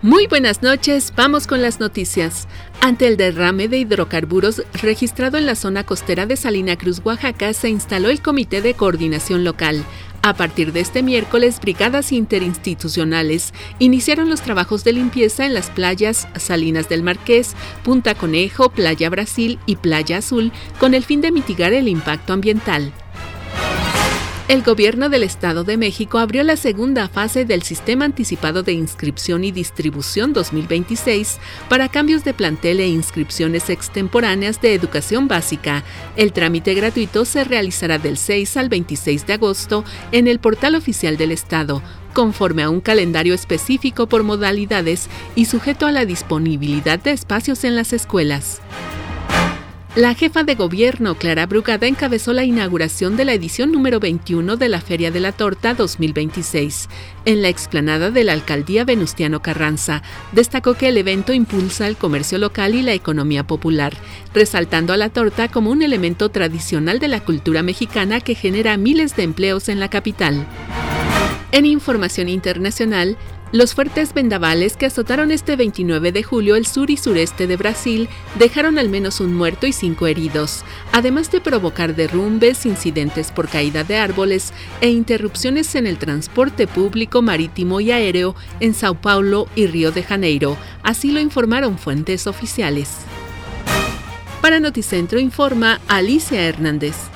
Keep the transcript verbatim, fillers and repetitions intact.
Muy buenas noches, vamos con las noticias. Ante el derrame de hidrocarburos registrado en la zona costera de Salina Cruz, Oaxaca, se instaló el Comité de Coordinación Local. A partir de este miércoles, brigadas interinstitucionales iniciaron los trabajos de limpieza en las playas Salinas del Marqués, Punta Conejo, Playa Brasil y Playa Azul, con el fin de mitigar el impacto ambiental. El Gobierno del Estado de México abrió la segunda fase del Sistema Anticipado de Inscripción y Distribución dos mil veintiséis para cambios de plantel e inscripciones extemporáneas de educación básica. El trámite gratuito se realizará del seis al veintiséis de agosto en el portal oficial del Estado, conforme a un calendario específico por modalidades y sujeto a la disponibilidad de espacios en las escuelas. La jefa de gobierno, Clara Brugada, encabezó la inauguración de la edición número veintiuno de la Feria de la Torta dos mil veintiséis. En la explanada de la Alcaldía Venustiano Carranza, destacó que el evento impulsa el comercio local y la economía popular, resaltando a la torta como un elemento tradicional de la cultura mexicana que genera miles de empleos en la capital. En información internacional, los fuertes vendavales que azotaron este veintinueve de julio el sur y sureste de Brasil dejaron al menos un muerto y cinco heridos, además de provocar derrumbes, incidentes por caída de árboles e interrupciones en el transporte público, marítimo y aéreo en Sao Paulo y Río de Janeiro, así lo informaron fuentes oficiales. Para Noticentro informa Alicia Hernández.